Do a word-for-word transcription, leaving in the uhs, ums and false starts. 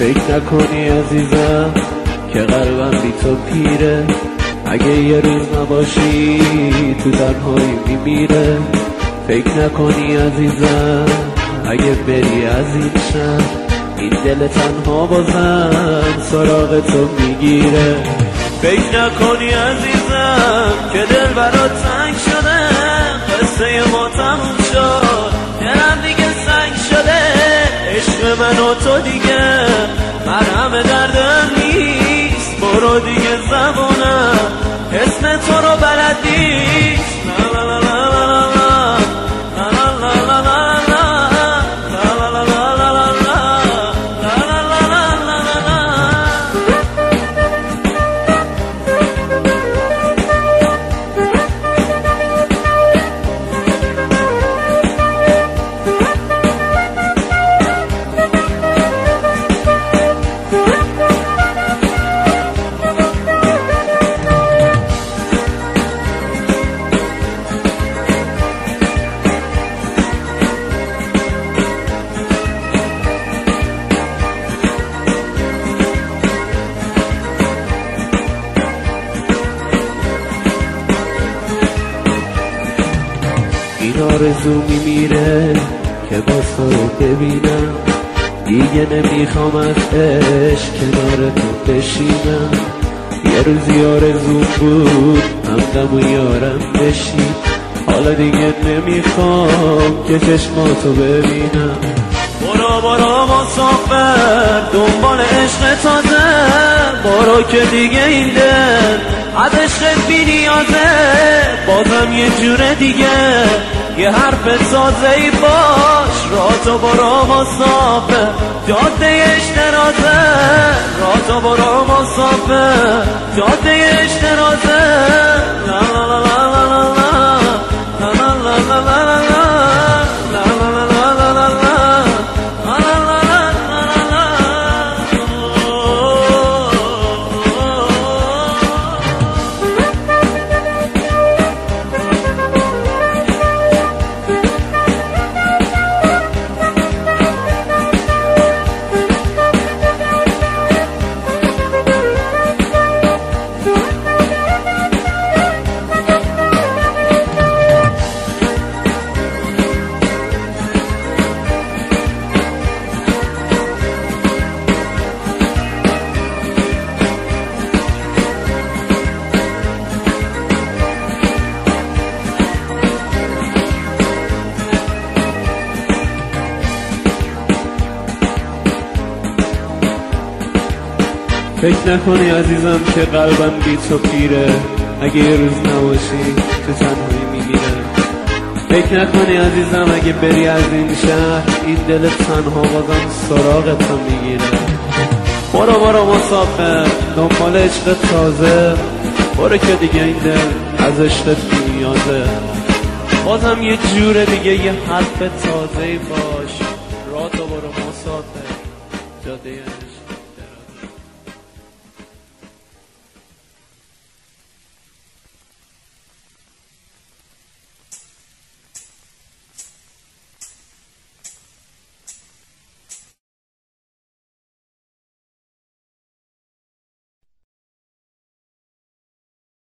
فکر نکنی عزیزم که قلبم بی تو پیره، اگه یه روز نباشی تو تنهایی میمیره. فکر نکنی عزیزم اگه بری از این شهر، این دل تنها بازم سراغ تو میگیره. فکر نکنی عزیزم که دل برات تنگ شده، قصه ما تموم شد، دلم دیگه سنگ شده. عشق من و تو دیگه مرهم دردم نیست، برو دیگه زبونم اسم تو رو بلد نیست. این آرزو میمیره که باز تو رو ببینم، دیگه نمیخوام از عشق کنار تو بشینم. یه روزی آرزو بود همدم و یارم بشی، حالا دیگه نمیخوام که چشماتو ببینم. برو برو مسافر دنبال عشق تازه، برو که دیگه این دل از عشق بی نیازه. بازم یه جور دیگه یه حرف تازه ای باش، راه تو برو مسافر جاده اشترازه، راه تو برو مسافر جاده اشترازه. لا لا لا لا لا لا لا لا لا لا لا لا. فکر نکنی عزیزم که قلبم بی تو پیره، اگه یه روز نباشی تو تنهایی میمیره. فکر نکنی عزیزم اگه بری از این شهر، این دل تنها بازم سراغ تو میگیره. برو برو مسافر دنبال عشق تازه، برو که دیگه این دل از عشق نیازه. بازم یه جور دیگه یه حرف تازه باش، راه تو برو مسافر جاده